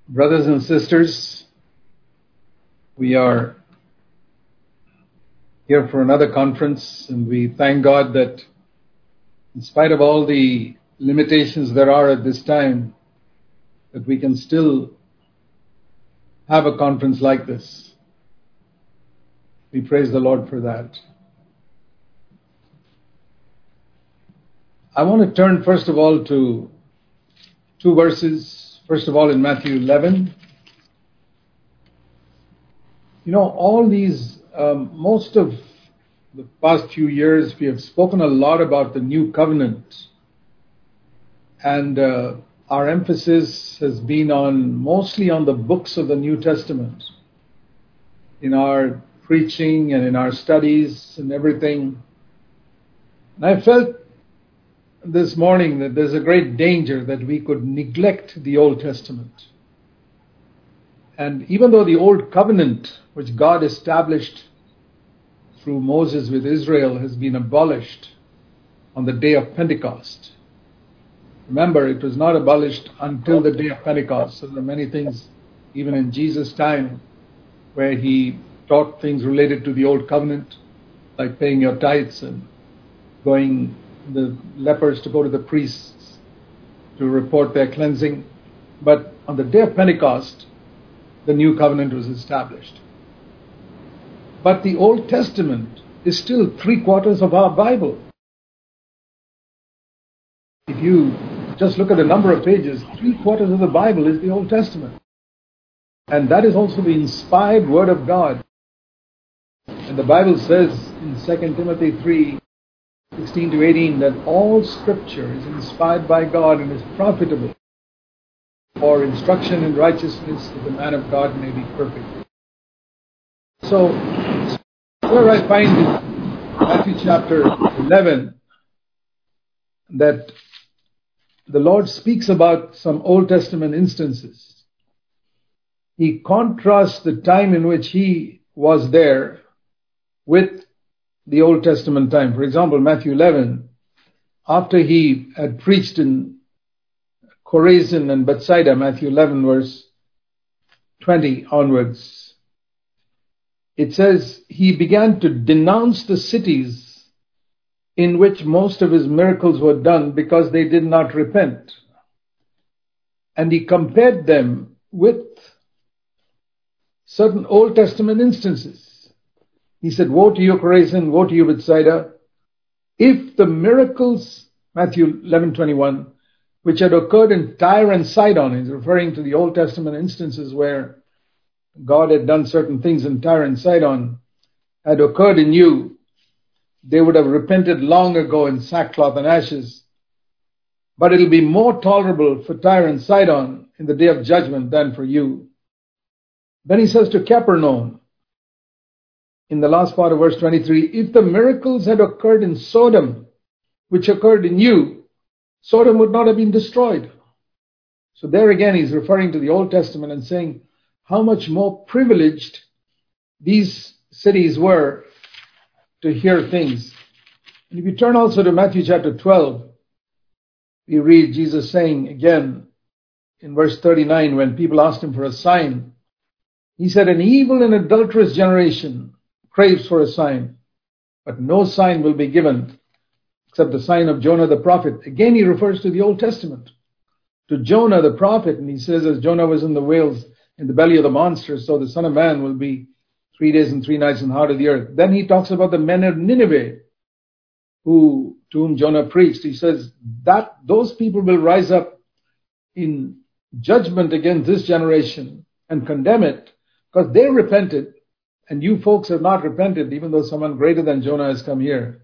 Brothers and sisters, we are here for another conference, and we thank God that in spite of all the limitations there are at this time, that we can still have a conference like this. We praise the Lord for that. I want to turn first of all to two verses. First of all, in Matthew 11. You know, all these, most of the past few years, we have spoken a lot about the new covenant. And our emphasis has been mostly on the books of the New Testament. In our preaching and in our studies and everything. And I felt this morning that there's a great danger that we could neglect the Old Testament. And even though the Old Covenant, which God established through Moses with Israel, has been abolished on the day of Pentecost. Remember, it was not abolished until the day of Pentecost. So there are many things, even in Jesus' time, where he taught things related to the Old Covenant, like paying your tithes and the lepers to go to the priests to report their cleansing. But on the day of Pentecost, the new covenant was established. But the Old Testament is still 3/4 of our Bible. If you just look at the number of pages, 3/4 of the Bible is the Old Testament. And that is also the inspired Word of God. And the Bible says in 2 Timothy 3:16-18 that all Scripture is inspired by God and is profitable for instruction in righteousness, that the man of God may be perfect. So, where I find in Matthew chapter 11 that the Lord speaks about some Old Testament instances. He contrasts the time in which he was there with the Old Testament time. For example, Matthew 11, after he had preached in Chorazin and Bethsaida, Matthew 11 verse 20 onwards, it says, he began to denounce the cities in which most of his miracles were done because they did not repent. And he compared them with certain Old Testament instances. He said, woe to you, Chorazin, woe to you, Bethsaida. If the miracles, Matthew 11:21, which had occurred in Tyre and Sidon, he's referring to the Old Testament instances where God had done certain things in Tyre and Sidon, had occurred in you, they would have repented long ago in sackcloth and ashes. But it'll be more tolerable for Tyre and Sidon in the day of judgment than for you. Then he says to Capernaum, in the last part of verse 23, if the miracles had occurred in Sodom, which occurred in you, Sodom would not have been destroyed. So there again, he's referring to the Old Testament and saying how much more privileged these cities were to hear things. And if you turn also to Matthew chapter 12, we read Jesus saying again in verse 39, when people asked him for a sign, he said, an evil and adulterous generation craves for a sign, but no sign will be given except the sign of Jonah the prophet. Again, he refers to the Old Testament, to Jonah the prophet, and he says, as Jonah was in the belly of the monster, so the Son of Man will be 3 days and 3 nights in the heart of the earth. Then he talks about the men of Nineveh, to whom Jonah preached. He says that those people will rise up in judgment against this generation and condemn it, because they repented, and you folks have not repented, even though someone greater than Jonah has come here.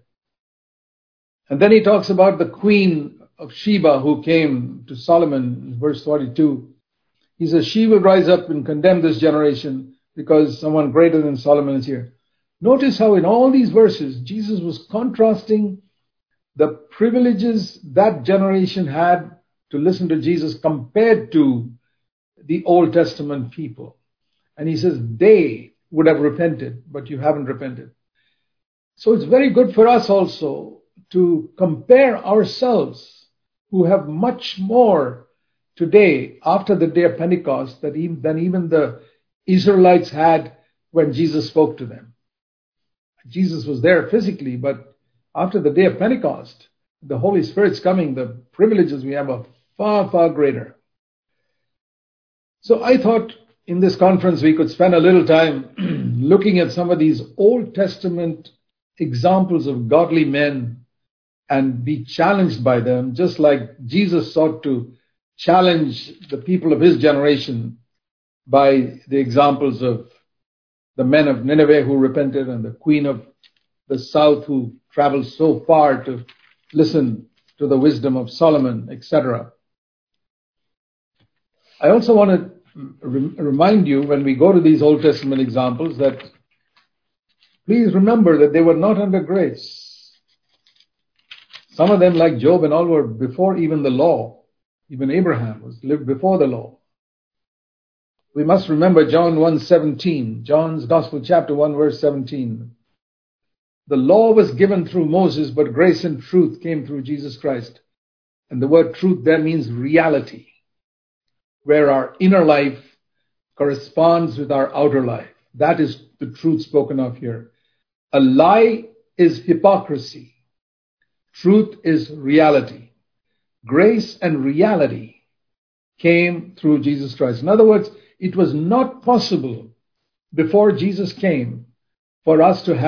And then he talks about the queen of Sheba who came to Solomon, verse 42. He says, she will rise up and condemn this generation because someone greater than Solomon is here. Notice how in all these verses, Jesus was contrasting the privileges that generation had to listen to Jesus compared to the Old Testament people. And he says, they would have repented, but you haven't repented. So it's very good for us also to compare ourselves, who have much more today, after the day of Pentecost, than even the Israelites had when Jesus spoke to them. Jesus was there physically, but after the day of Pentecost, the Holy Spirit's coming, the privileges we have are far, far greater. So I thought in this conference we could spend a little time looking at some of these Old Testament examples of godly men and be challenged by them, just like Jesus sought to challenge the people of his generation by the examples of the men of Nineveh who repented and the queen of the south who traveled so far to listen to the wisdom of Solomon, etc. I also want to remind you, when we go to these Old Testament examples, that please remember that they were not under grace. Some of them, like Job and all, were before even the law. Even Abraham lived before the law. We must remember John 1:17, John's Gospel, chapter 1, verse 17. The law was given through Moses, but grace and truth came through Jesus Christ. And the word truth there means reality, where our inner life corresponds with our outer life. That is the truth spoken of here. A lie is hypocrisy. Truth is reality. Grace and reality came through Jesus Christ. In other words, it was not possible before Jesus came for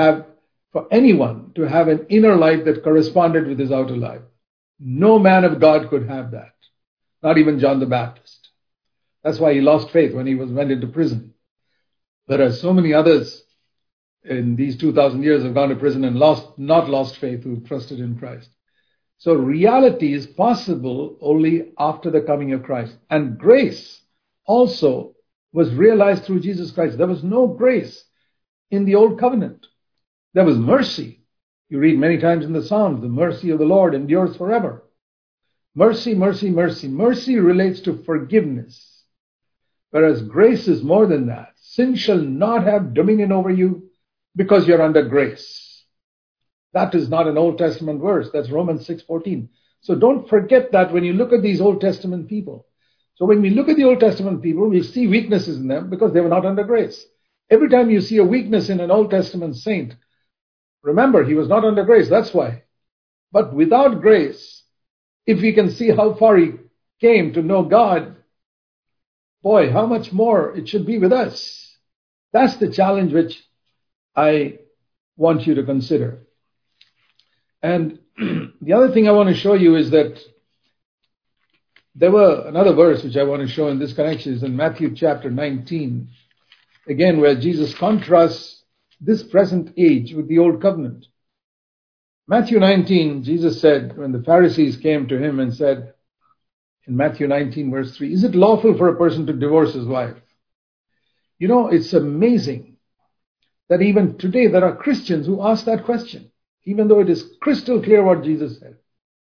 anyone to have an inner life that corresponded with his outer life. No man of God could have that. Not even John the Baptist. That's why he lost faith when he went into prison. Whereas so many others in these 2,000 years have gone to prison and not lost faith who trusted in Christ. So reality is possible only after the coming of Christ. And grace also was realized through Jesus Christ. There was no grace in the old covenant. There was mercy. You read many times in the Psalms, the mercy of the Lord endures forever. Mercy, mercy, mercy. Mercy relates to forgiveness. Whereas grace is more than that. Sin shall not have dominion over you because you're under grace. That is not an Old Testament verse. That's Romans 6:14. So don't forget that when you look at these Old Testament people. So when we look at the Old Testament people, we see weaknesses in them because they were not under grace. Every time you see a weakness in an Old Testament saint, remember, he was not under grace. That's why. But without grace, if we can see how far he came to know God, boy, how much more it should be with us. That's the challenge which I want you to consider. And the other thing I want to show you is that there were another verse which I want to show in this connection is in Matthew chapter 19, again, where Jesus contrasts this present age with the old covenant. Matthew 19, Jesus said, when the Pharisees came to him and said, in Matthew 19, verse 3, is it lawful for a person to divorce his wife? You know, it's amazing that even today there are Christians who ask that question, even though it is crystal clear what Jesus said.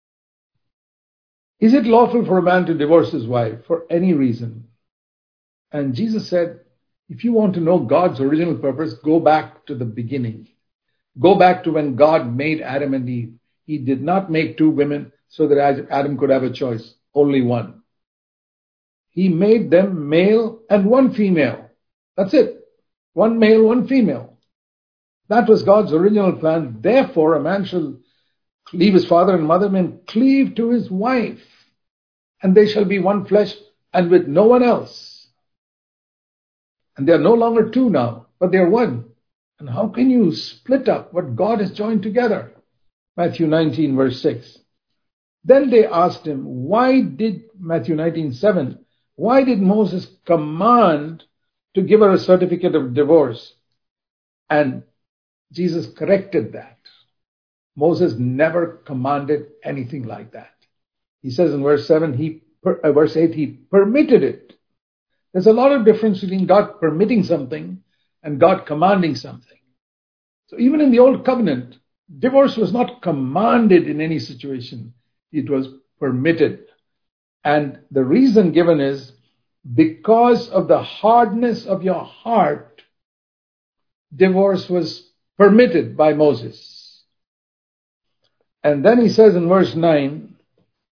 Is it lawful for a man to divorce his wife for any reason? And Jesus said, if you want to know God's original purpose, go back to the beginning. Go back to when God made Adam and Eve. He did not make two women so that Adam could have a choice, only one. He made them male and one female. That's it. One male, one female. That was God's original plan. Therefore, a man shall leave his father and mother and cleave to his wife, and they shall be one flesh and with no one else. And they are no longer two now, but they are one. And how can you split up what God has joined together? Matthew 19, verse 6. Then they asked him, Matthew 19:7, why did Moses command to give her a certificate of divorce? And Jesus corrected that. Moses never commanded anything like that. He says in verse 8, he permitted it. There's a lot of difference between God permitting something and God commanding something. So even in the Old Covenant, divorce was not commanded in any situation. It was permitted. And the reason given is because of the hardness of your heart, divorce was permitted by Moses. And then he says in verse 9,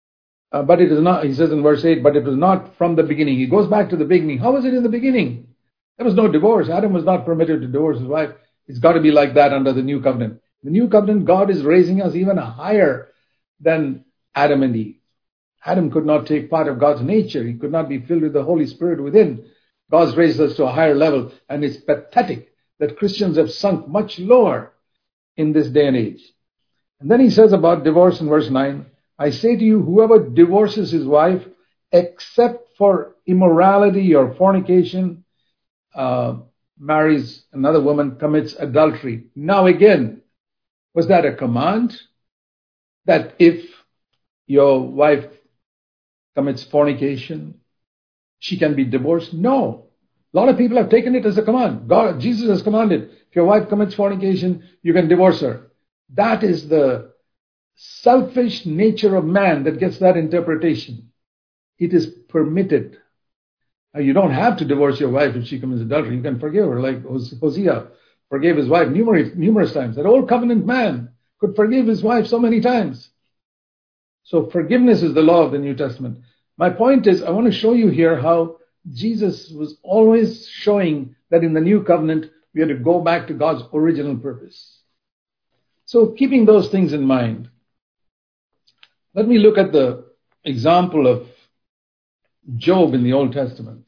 But it is not, he says in verse 8, but it was not from the beginning. He goes back to the beginning. How was it in the beginning? There was no divorce. Adam was not permitted to divorce his wife. It's got to be like that under the new covenant. The new covenant, God is raising us even higher than Adam and Eve. Adam could not take part of God's nature. He could not be filled with the Holy Spirit within. God's raised us to a higher level. And it's pathetic that Christians have sunk much lower in this day and age. And then he says about divorce in verse 9, I say to you, whoever divorces his wife, except for immorality or fornication, marries another woman, commits adultery. Now again, was that a command? That if your wife commits fornication, she can be divorced? No. A lot of people have taken it as a command. Jesus has commanded, if your wife commits fornication, you can divorce her. That is the selfish nature of man that gets that interpretation. It is permitted. Now, you don't have to divorce your wife if she commits adultery. You can forgive her, like Hosea forgave his wife numerous times. That old covenant man could forgive his wife so many times. So forgiveness is the law of the New Testament. My point is, I want to show you here how Jesus was always showing that in the New Covenant, we had to go back to God's original purpose. So keeping those things in mind, let me look at the example of Job in the Old Testament.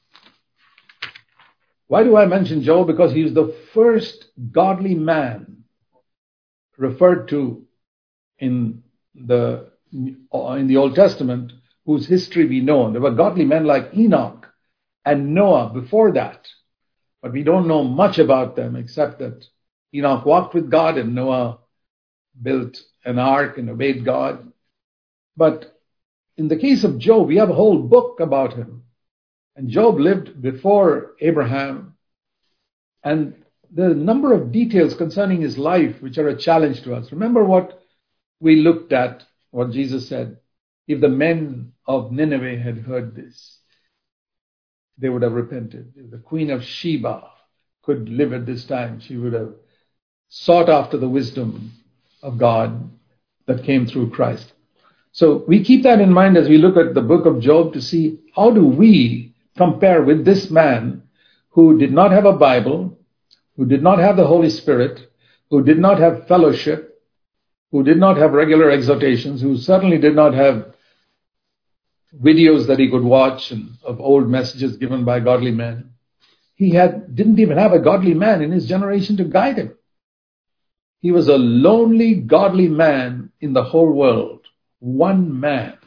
Why do I mention Job? Because he is the first godly man referred to in the Old Testament whose history we know. There were godly men like Enoch and Noah before that, but we don't know much about them except that Enoch walked with God and Noah built an ark and obeyed God. But in the case of Job, we have a whole book about him. And Job lived before Abraham. And there are a number of details concerning his life which are a challenge to us. Remember what we looked at, what Jesus said. If the men of Nineveh had heard this, they would have repented. If the queen of Sheba could live at this time, she would have sought after the wisdom of God that came through Christ. So we keep that in mind as we look at the book of Job to see how do we compare with this man who did not have a Bible, who did not have the Holy Spirit, who did not have fellowship, who did not have regular exhortations, who certainly did not have videos that he could watch and of old messages given by godly men. He didn't even have a godly man in his generation to guide him. He was a lonely, godly man in the whole world. One man.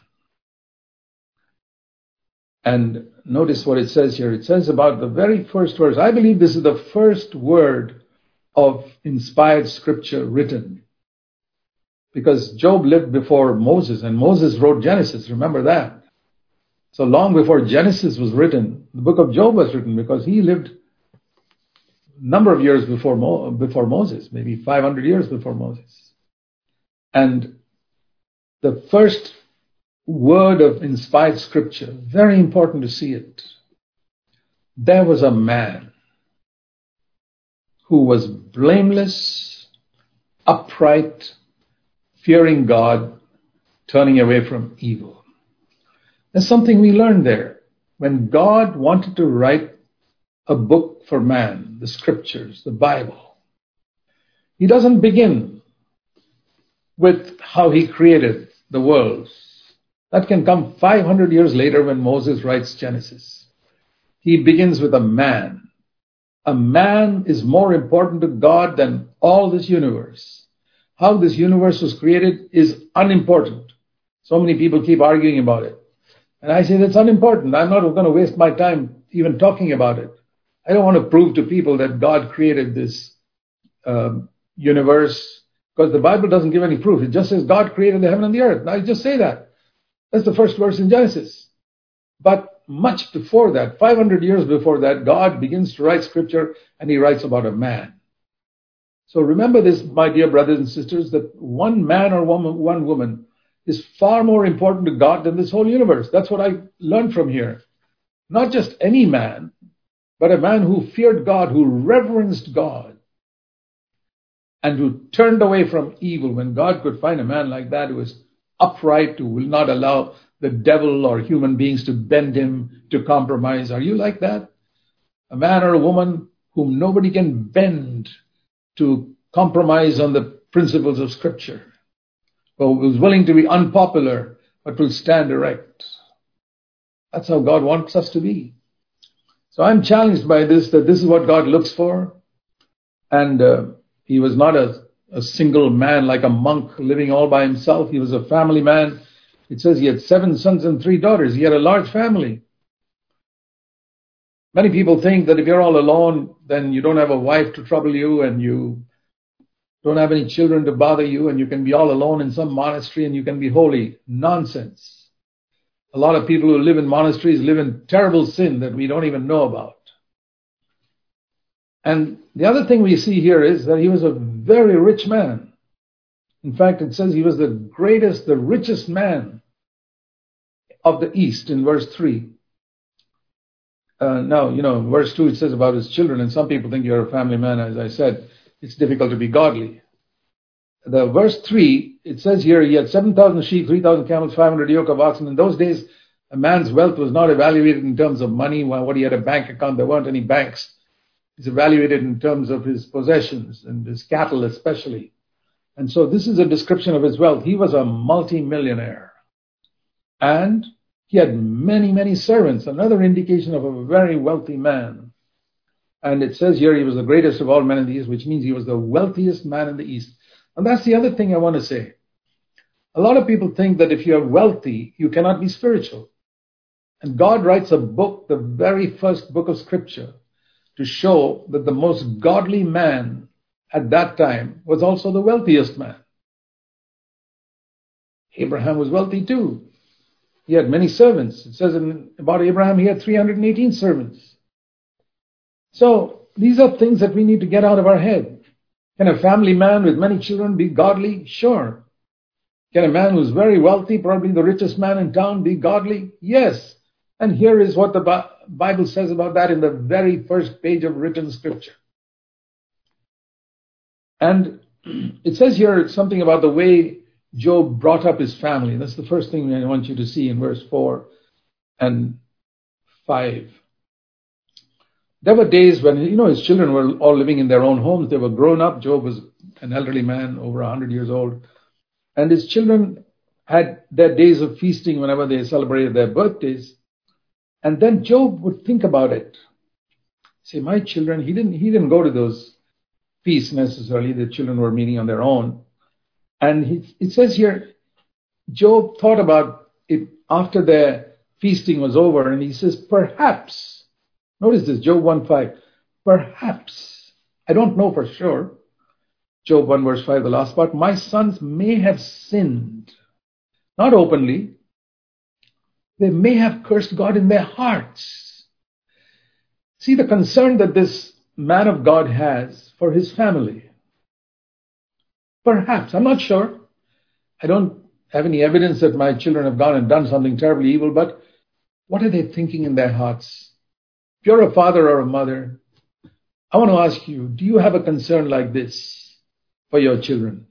And notice what it says here. It says about the very first verse. I believe this is the first word of inspired scripture written. Because Job lived before Moses, and Moses wrote Genesis. Remember that. So long before Genesis was written, the book of Job was written because he lived a number of years before Moses, maybe 500 years before Moses. And the first word of inspired scripture, very important to see it. There was a man who was blameless, upright, fearing God, turning away from evil. There's something we learned there. When God wanted to write a book for man, the scriptures, the Bible, he doesn't begin with how he created the world. That can come 500 years later when Moses writes Genesis. He begins with a man. A man is more important to God than all this universe. How this universe was created is unimportant. So many people keep arguing about it. And I say that's unimportant. I'm not going to waste my time even talking about it. I don't want to prove to people that God created this universe, because the Bible doesn't give any proof. It just says God created the heaven and the earth. I just say that. That's the first verse in Genesis. But much before that, 500 years before that, God begins to write scripture, and he writes about a man. So remember this, my dear brothers and sisters, that one man or one woman is far more important to God than this whole universe. That's what I learned from here. Not just any man, but a man who feared God, who reverenced God, and who turned away from evil. When God could find a man like that who was upright, who will not allow the devil or human beings to bend him to compromise. Are you like that? A man or a woman whom nobody can bend to compromise on the principles of Scripture, who is willing to be unpopular but will stand erect. That's how God wants us to be. So I'm challenged by this, that this is what God looks for. And he was not a single man like a monk living all by himself. He was a family man. It says he had 7 sons and 3 daughters. He had a large family. Many people think that if you're all alone, then you don't have a wife to trouble you and you don't have any children to bother you and you can be all alone in some monastery and you can be holy. Nonsense. A lot of people who live in monasteries live in terrible sin that we don't even know about. And the other thing we see here is that he was a very rich man. In fact, it says he was the richest man of the East in verse 3. Now, verse 2, it says about his children, and some people think you're a family man. As I said, it's difficult to be godly. The verse 3, it says here, he had 7,000 sheep, 3,000 camels, 500 yoke of oxen. In those days, a man's wealth was not evaluated in terms of money, what he had a bank account. There weren't any banks. It's evaluated in terms of his possessions and his cattle especially. And so this is a description of his wealth. He was a multi-millionaire. And he had many, many servants, another indication of a very wealthy man. And it says here he was the greatest of all men in the East, which means he was the wealthiest man in the East. And that's the other thing I want to say. A lot of people think that if you're wealthy, you cannot be spiritual. And God writes a book, the very first book of Scripture, to show that the most godly man at that time was also the wealthiest man. Abraham was wealthy too. He had many servants. It says about Abraham, he had 318 servants. So these are things that we need to get out of our head. Can a family man with many children be godly? Sure. Can a man who's very wealthy, probably the richest man in town, be godly? Yes. And here is what the Bible says about that in the very first page of written Scripture. And it says here something about the way Job brought up his family. That's the first thing I want you to see in verse 4 and 5. There were days when, his children were all living in their own homes. They were grown up. Job was an elderly man, over 100 years old. And his children had their days of feasting whenever they celebrated their birthdays. And then Job would think about it. Say, my children, he didn't go to those feasts necessarily. The children were meeting on their own. And it says here, Job thought about it after their feasting was over, and he says, perhaps, notice this, Job 1:5, perhaps, I don't know for sure, Job 1 verse 5, the last part, my sons may have sinned, not openly, they may have cursed God in their hearts. See the concern that this man of God has for his family. Perhaps, I'm not sure. I don't have any evidence that my children have gone and done something terribly evil, but what are they thinking in their hearts? If you're a father or a mother, I want to ask you, do you have a concern like this for your children?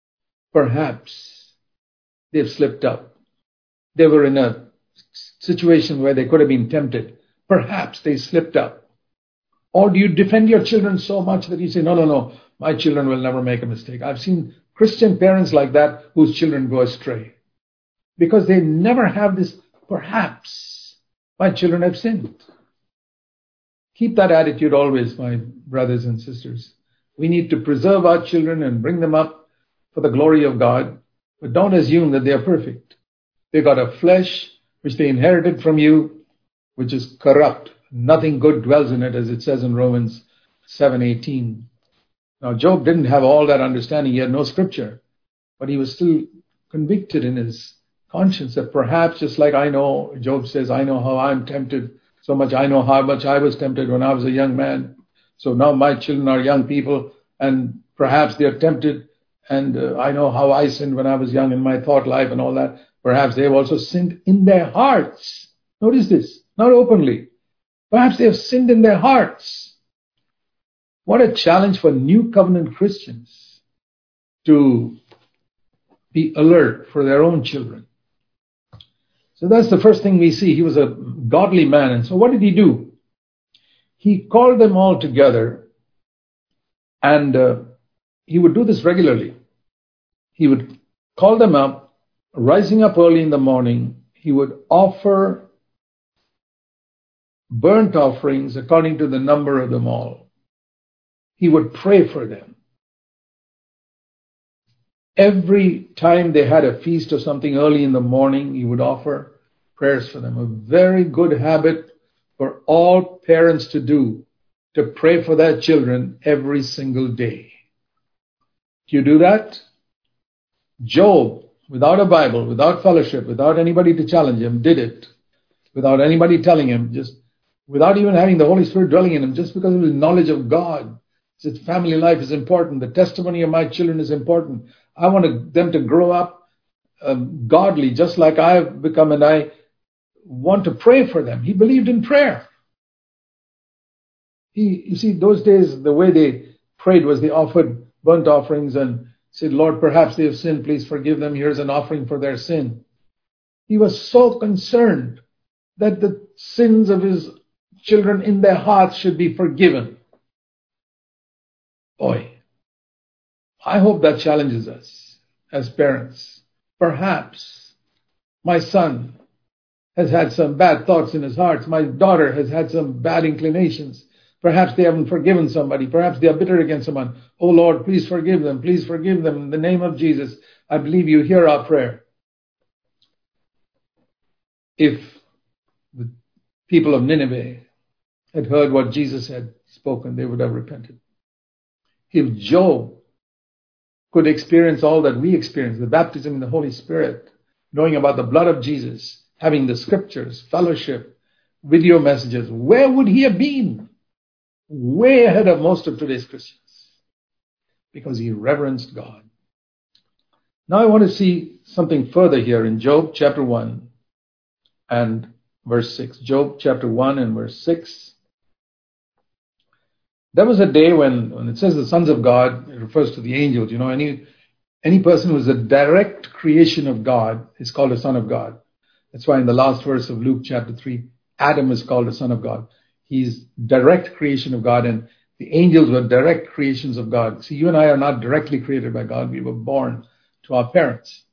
Perhaps they've slipped up. They were in a situation where they could have been tempted. Perhaps they slipped up. Or do you defend your children so much that you say, no, my children will never make a mistake? I've seen Christian parents like that whose children go astray because they never have this, perhaps my children have sinned. Keep that attitude always, my brothers and sisters. We need to preserve our children and bring them up for the glory of God, but don't assume that they are perfect. They got a flesh which they inherited from you, which is corrupt. Nothing good dwells in it, as it says in Romans 7:18. Now, Job didn't have all that understanding. He had no scripture, but he was still convicted in his conscience that perhaps, just like I know, Job says, I know how I'm tempted, so much I know how much I was tempted when I was a young man. So now my children are young people, and perhaps they're tempted, and I know how I sinned when I was young in my thought life and all that. Perhaps they've also sinned in their hearts. Notice this, not openly. Perhaps they have sinned in their hearts. What a challenge for New Covenant Christians to be alert for their own children. So that's the first thing we see. He was a godly man. And so what did he do? He called them all together, and he would do this regularly. He would call them up, rising up early in the morning. He would offer burnt offerings according to the number of them all. He would pray for them. Every time they had a feast or something early in the morning, he would offer prayers for them. A very good habit for all parents to do, to pray for their children every single day. Do you do that? Job, without a Bible, without fellowship, without anybody to challenge him, did it. Without anybody telling him, just without even having the Holy Spirit dwelling in him, just because of his knowledge of God. His family life is important. The testimony of my children is important. I want them to grow up godly, just like I've become, and I want to pray for them. He believed in prayer. You see, those days, the way they prayed was they offered burnt offerings and said, Lord, perhaps they have sinned. Please forgive them. Here's an offering for their sin. He was so concerned that the sins of his children in their hearts should be forgiven. Boy, I hope that challenges us as parents. Perhaps my son has had some bad thoughts in his heart. My daughter has had some bad inclinations. Perhaps they haven't forgiven somebody. Perhaps they are bitter against someone. Oh Lord, please forgive them. Please forgive them. In the name of Jesus, I believe you hear our prayer. If the people of Nineveh had heard what Jesus had spoken, they would have repented. If Job could experience all that we experience, the baptism in the Holy Spirit, knowing about the blood of Jesus, having the scriptures, fellowship, video messages, where would he have been? Way ahead of most of today's Christians, because he reverenced God. Now I want to see something further here in Job chapter 1 and verse 6. Job chapter 1 and verse 6. There was a day when it says the sons of God, it refers to the angels. You know, any person who is a direct creation of God is called a son of God. That's why in the last verse of Luke chapter 3, Adam is called a son of God. He's direct creation of God, and the angels were direct creations of God. See, you and I are not directly created by God. We were born to our parents.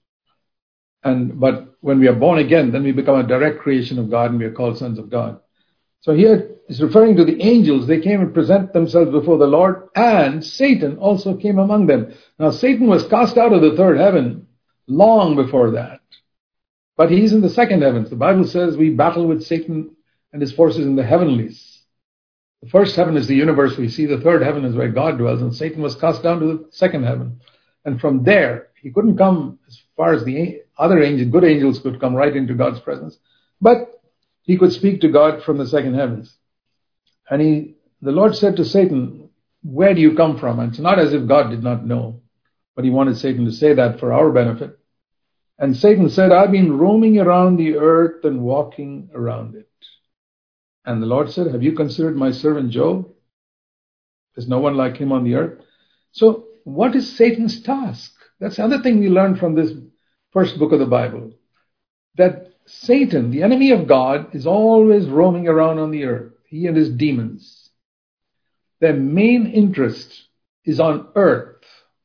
But when we are born again, then we become a direct creation of God, and we are called sons of God. So here it's referring to the angels. They came and present themselves before the Lord, and Satan also came among them. Now, Satan was cast out of the third heaven long before that. But he's in the second heavens. The Bible says we battle with Satan and his forces in the heavenlies. The first heaven is the universe we see. The third heaven is where God dwells. And Satan was cast down to the second heaven. And from there, he couldn't come as far as the other angels, good angels could come right into God's presence. But he could speak to God from the second heavens. And the Lord said to Satan, where do you come from? And it's not as if God did not know, but he wanted Satan to say that for our benefit. And Satan said, I've been roaming around the earth and walking around it. And the Lord said, have you considered my servant Job? There's no one like him on the earth. So what is Satan's task? That's the other thing we learn from this first book of the Bible. That Satan, the enemy of God, is always roaming around on the earth. He and his demons. Their main interest is on earth,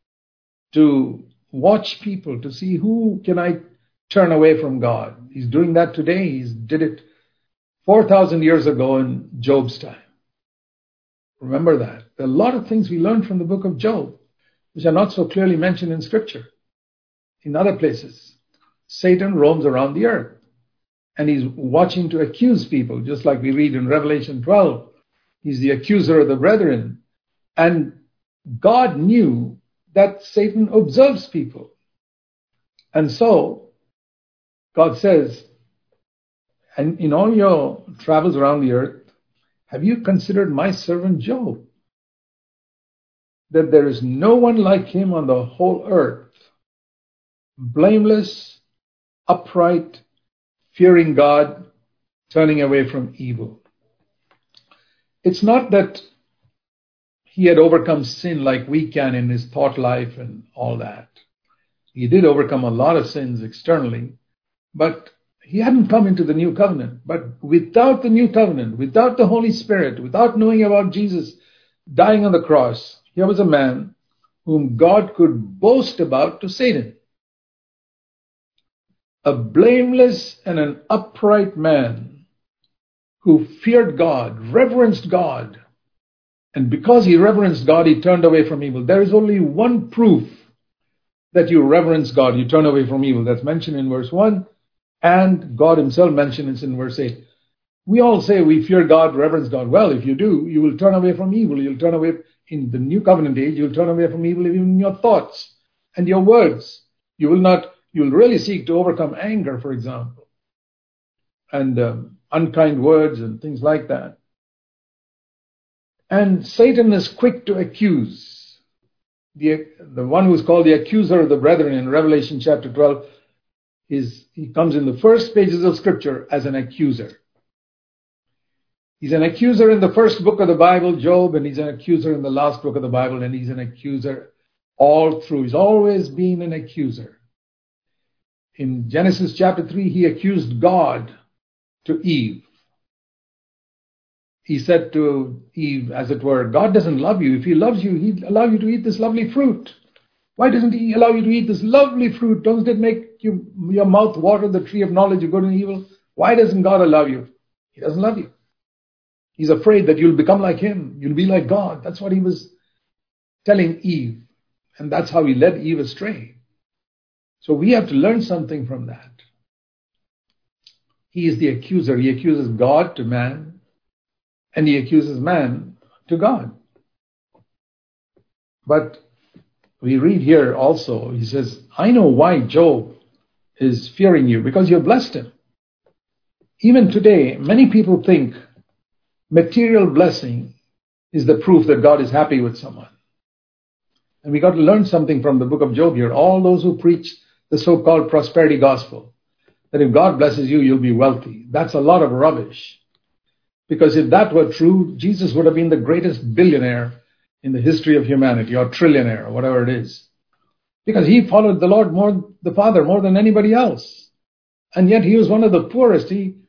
to watch people, to see who can I turn away from God. He's doing that today. He did it 4,000 years ago in Job's time. Remember that. There are a lot of things we learn from the book of Job, which are not so clearly mentioned in Scripture. In other places, Satan roams around the earth. And he's watching to accuse people, just like we read in Revelation 12. He's the accuser of the brethren. And God knew that Satan observes people. And so, God says, and in all your travels around the earth, have you considered my servant Job? That there is no one like him on the whole earth. Blameless, upright, fearing God, turning away from evil. It's not that he had overcome sin like we can in his thought life and all that. He did overcome a lot of sins externally, but he hadn't come into the new covenant. But without the new covenant, without the Holy Spirit, without knowing about Jesus dying on the cross, here was a man whom God could boast about to Satan. A blameless and an upright man who feared God, reverenced God. And because he reverenced God, he turned away from evil. There is only one proof that you reverence God, you turn away from evil. That's mentioned in verse 1, and God himself mentions it in verse 8. We all say we fear God, reverence God. Well, if you do, you will turn away from evil. You'll turn away, in the new covenant age, you'll turn away from evil even in your thoughts and your words. You'll really seek to overcome anger, for example, and unkind words and things like that. And Satan is quick to accuse. The one who's called the accuser of the brethren in Revelation chapter 12, he comes in the first pages of Scripture as an accuser. He's an accuser in the first book of the Bible, Job, and he's an accuser in the last book of the Bible, and he's an accuser all through. He's always been an accuser. In Genesis chapter 3, he accused God to Eve. He said to Eve, as it were, God doesn't love you. If he loves you, he'd allow you to eat this lovely fruit. Why doesn't he allow you to eat this lovely fruit? Doesn't it make your mouth water, the tree of knowledge of good and evil? Why doesn't God allow you? He doesn't love you. He's afraid that you'll become like him. You'll be like God. That's what he was telling Eve. And that's how he led Eve astray. So we have to learn something from that. He is the accuser. He accuses God to man, and he accuses man to God. But we read here also, he says, I know why Job is fearing you, because you have blessed him. Even today, many people think material blessing is the proof that God is happy with someone. And we got to learn something from the book of Job here. All those who preach the so-called prosperity gospel, that if God blesses you, you'll be wealthy. That's a lot of rubbish. Because if that were true, Jesus would have been the greatest billionaire in the history of humanity, or trillionaire, or whatever it is. Because he followed the Lord the Father more than anybody else. And yet he was one of the poorest.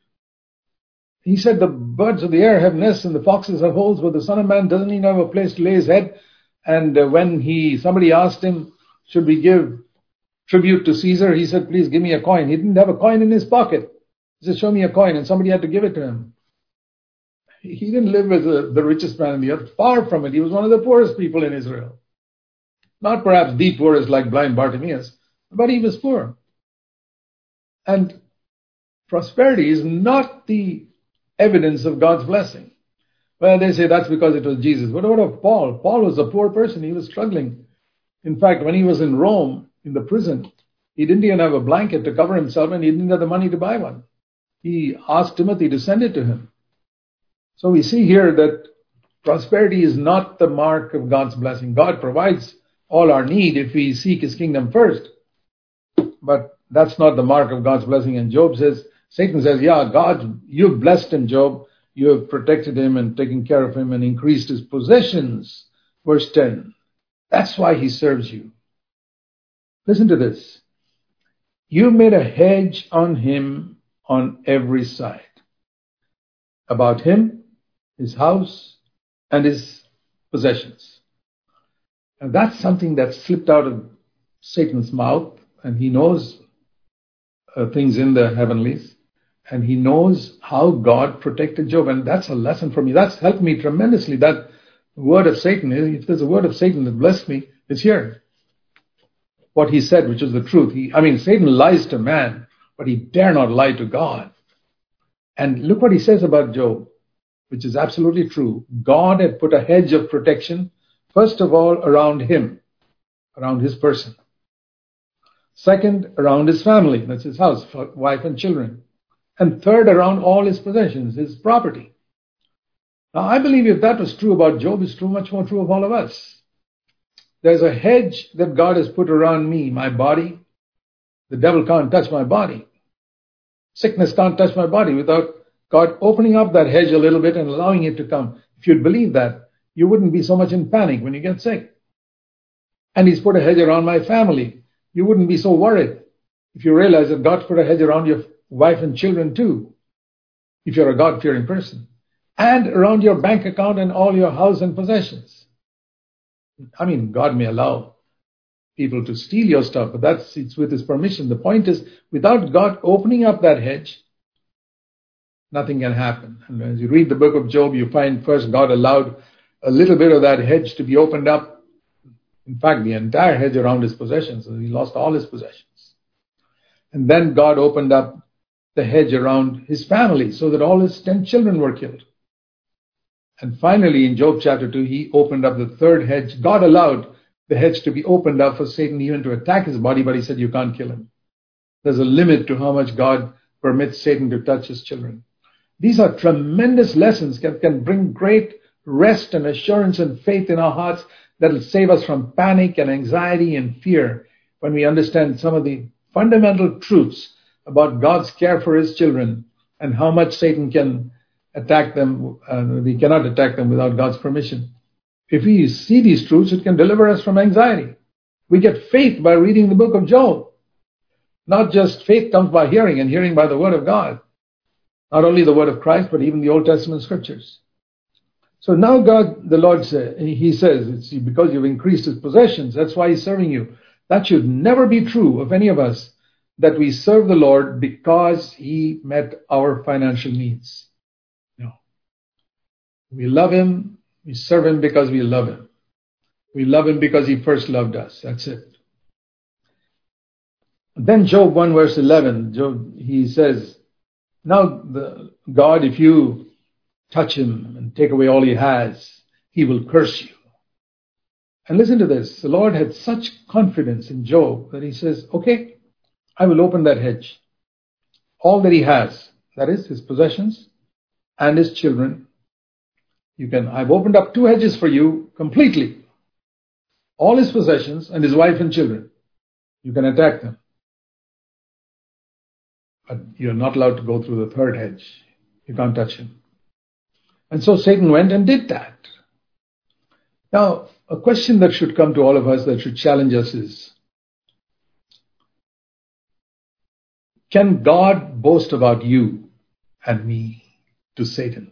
He said the birds of the air have nests and the foxes have holes, but the Son of Man doesn't even have a place to lay his head. And when somebody asked him, should we give tribute to Caesar? He said, please give me a coin. He didn't have a coin in his pocket. He said, show me a coin, and somebody had to give it to him. He didn't live as the richest man on the earth. Far from it. He was one of the poorest people in Israel. Not perhaps the poorest like blind Bartimaeus, but he was poor. And prosperity is not the evidence of God's blessing. Well, they say that's because it was Jesus. But what of Paul? Paul was a poor person. He was struggling. In fact, when he was in Rome, in the prison, he didn't even have a blanket to cover himself, and he didn't have the money to buy one. He asked Timothy to send it to him. So we see here that prosperity is not the mark of God's blessing. God provides all our need if we seek his kingdom first. But that's not the mark of God's blessing. And Satan says, yeah, God, you've blessed him, Job. You have protected him and taken care of him and increased his possessions. Verse 10. That's why he serves you. Listen to this. You made a hedge on him on every side. About him, his house, and his possessions. And that's something that slipped out of Satan's mouth, and he knows things in the heavenlies, and he knows how God protected Job, and that's a lesson for me. That's helped me tremendously. That word of Satan, if there's a word of Satan that blessed me, it's here. What he said, which is the truth. Satan lies to man, but he dare not lie to God. And look what he says about Job, which is absolutely true. God had put a hedge of protection, first of all, around him, around his person. Second, around his family, that's his house, wife and children. And third, around all his possessions, his property. Now, I believe if that was true about Job, it's much more true of all of us. There's a hedge that God has put around me, my body. The devil can't touch my body. Sickness can't touch my body without God opening up that hedge a little bit and allowing it to come. If you'd believe that, you wouldn't be so much in panic when you get sick. And he's put a hedge around my family. You wouldn't be so worried if you realize that God's put a hedge around your wife and children too, if you're a God-fearing person, and around your bank account and all your house and possessions. I mean, God may allow people to steal your stuff, but it's with his permission. The point is, without God opening up that hedge, nothing can happen. And as you read the book of Job, you find first God allowed a little bit of that hedge to be opened up. In fact, the entire hedge around his possessions. He lost all his possessions. And then God opened up the hedge around his family so that all his 10 children were killed. And finally, in Job chapter 2, he opened up the third hedge. God allowed the hedge to be opened up for Satan even to attack his body, but he said, you can't kill him. There's a limit to how much God permits Satan to touch his children. These are tremendous lessons that can bring great rest and assurance and faith in our hearts that will save us from panic and anxiety and fear when we understand some of the fundamental truths about God's care for his children and how much Satan can attack them. We cannot attack them without God's permission. If we see these truths, it can deliver us from anxiety. We get faith by reading the book of Job. Not just faith comes by hearing, and hearing by the word of God. Not only the word of Christ, but even the Old Testament scriptures. So now God, the Lord said, he says, it's because you've increased his possessions, that's why he's serving you. That should never be true of any of us, that we serve the Lord because he met our financial needs. No. We love him, we serve him because we love him. We love him because he first loved us. That's it. Then Job 1 verse 11, Job, he says, now God, if you touch him and take away all he has, he will curse you. And listen to this. The Lord had such confidence in Job that he says, okay, I will open that hedge. All that he has, that is his possessions and his children, I've opened up 2 hedges for you completely. All his possessions and his wife and children. You can attack them. But you're not allowed to go through the third hedge. You can't touch him. And so Satan went and did that. Now, a question that should come to all of us, that should challenge us is, can God boast about you and me to Satan?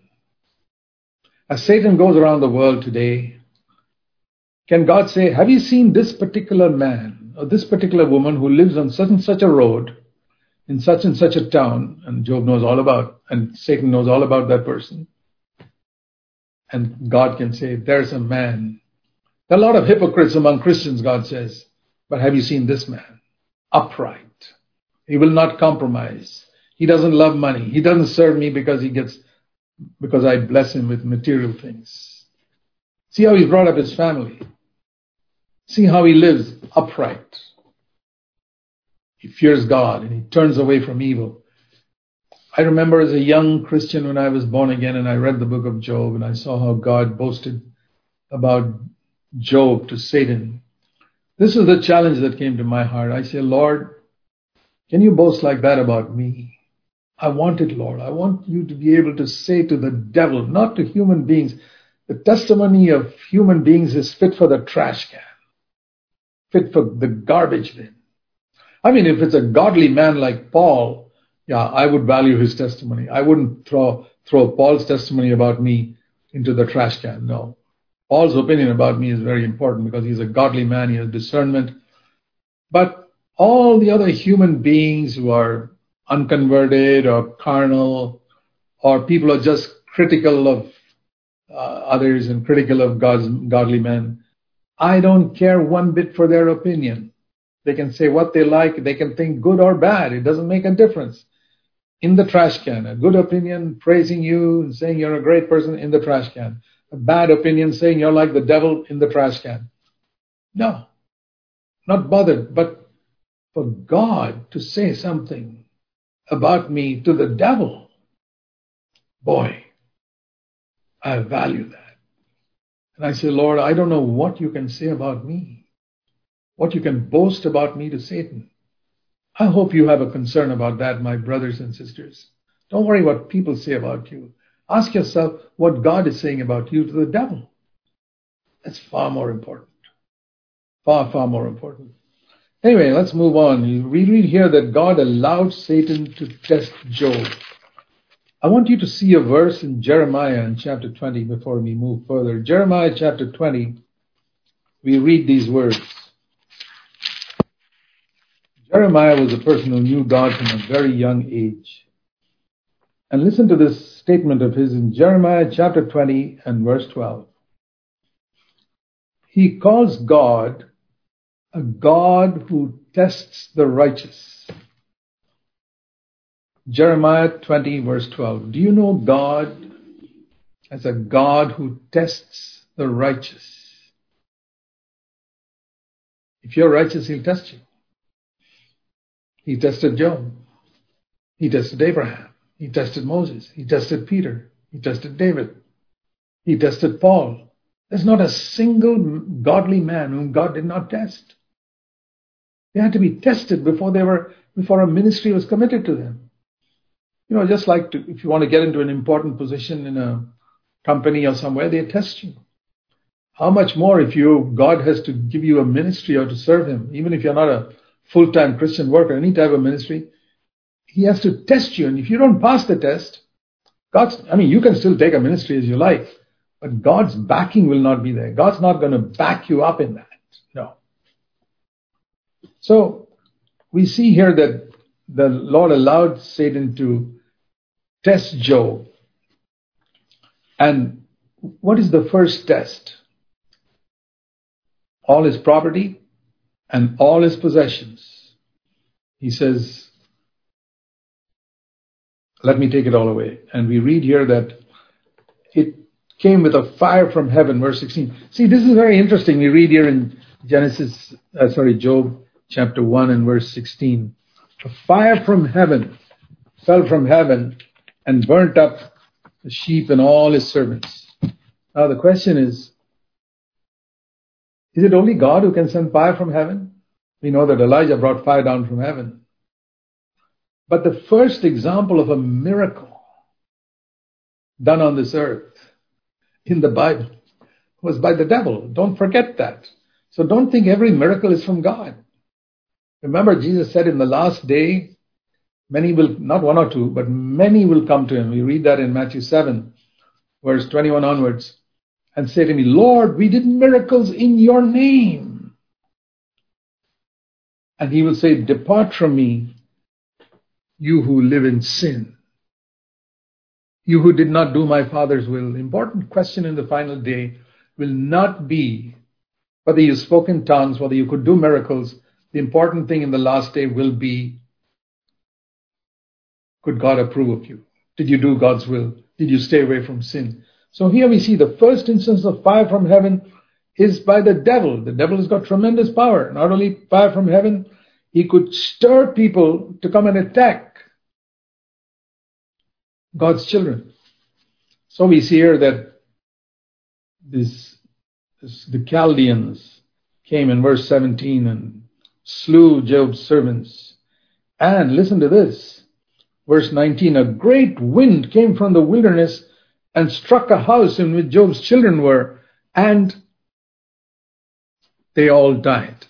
As Satan goes around the world today, can God say, have you seen this particular man or this particular woman who lives on such and such a road in such and such a town? And Job knows all about, and Satan knows all about that person. And God can say, there's a man. There are a lot of hypocrites among Christians, God says. But have you seen this man? Upright. He will not compromise. He doesn't love money. He doesn't serve me because I bless him with material things. See how he's brought up his family. See how he lives upright. He fears God and he turns away from evil. I remember as a young Christian when I was born again and I read the book of Job and I saw how God boasted about Job to Satan. This is the challenge that came to my heart. I say, Lord, can you boast like that about me? I want it, Lord. I want you to be able to say to the devil, not to human beings. The testimony of human beings is fit for the trash can, fit for the garbage bin. I mean, if it's a godly man like Paul, yeah, I would value his testimony. I wouldn't throw Paul's testimony about me into the trash can. No. Paul's opinion about me is very important because he's a godly man. He has discernment. But all the other human beings who are unconverted or carnal, or people who are just critical of others and critical of God's godly men, I don't care one bit for their opinion. They can say what they like. They can think good or bad. It doesn't make a difference. In the trash can. A good opinion praising you and saying you're a great person, in the trash can. A bad opinion saying you're like the devil, in the trash can. No, not bothered. But for God to say something about me to the devil, boy, I value that. And I say, Lord, I don't know what you can say about me, what you can boast about me to Satan. I hope you have a concern about that, my brothers and sisters. Don't worry what people say about you. Ask yourself what God is saying about you to the devil. That's far more important. Far, far more important. Anyway, let's move on. We read here that God allowed Satan to test Job. I want you to see a verse in Jeremiah in chapter 20 before we move further. Jeremiah chapter 20, we read these words. Jeremiah was a person who knew God from a very young age. And listen to this statement of his in Jeremiah chapter 20 and verse 12. He calls God a God who tests the righteous. Jeremiah 20 verse 12. Do you know God as a God who tests the righteous? If you're righteous, he'll test you. He tested Job. He tested Abraham. He tested Moses. He tested Peter. He tested David. He tested Paul. There's not a single godly man whom God did not test. They had to be tested before a ministry was committed to them. You know, just like if you want to get into an important position in a company or somewhere, they test you. How much more if God has to give you a ministry or to serve him, even if you're not a full-time Christian worker, any type of ministry, he has to test you. And if you don't pass the test, you can still take a ministry as you like, but God's backing will not be there. God's not going to back you up in that. No. So we see here that the Lord allowed Satan to test Job. And what is the first test? All his property and all his possessions. He says, let me take it all away. And we read here that it came with a fire from heaven, verse 16. See, this is very interesting. We read here in Job chapter 1 and verse 16. A fire from heaven fell from heaven and burnt up the sheep and all his servants. Now the question is it only God who can send fire from heaven? We know that Elijah brought fire down from heaven. But the first example of a miracle done on this earth in the Bible was by the devil. Don't forget that. So don't think every miracle is from God. Remember, Jesus said in the last day, many will, not one or two, but many will come to him. We read that in Matthew 7, verse 21 onwards, and say to me, Lord, we did miracles in your name. And he will say, depart from me, you who live in sin. You who did not do my Father's will. The important question in the final day will not be whether you spoke in tongues, whether you could do miracles. The important thing in the last day will be, could God approve of you? Did you do God's will? Did you stay away from sin? So here we see the first instance of fire from heaven is by the devil. The devil has got tremendous power. Not only fire from heaven, he could stir people to come and attack God's children. So we see here that the Chaldeans came in verse 17 and slew Job's servants. And listen to this. Verse 19, a great wind came from the wilderness and struck a house in which Job's children were, and they all died.